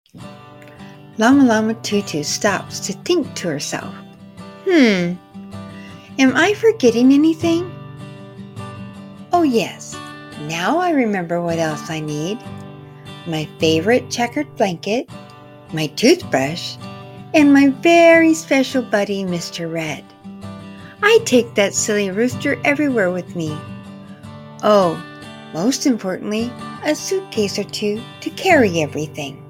Lama Lama Tutu stops to think to herself. Am I forgetting anything? Oh yes, now I remember what else I need. My favorite checkered blanket, my toothbrush, and my very special buddy, Mr. Red. I take that silly rooster everywhere with me. Oh, most importantly, a suitcase or two to carry everything.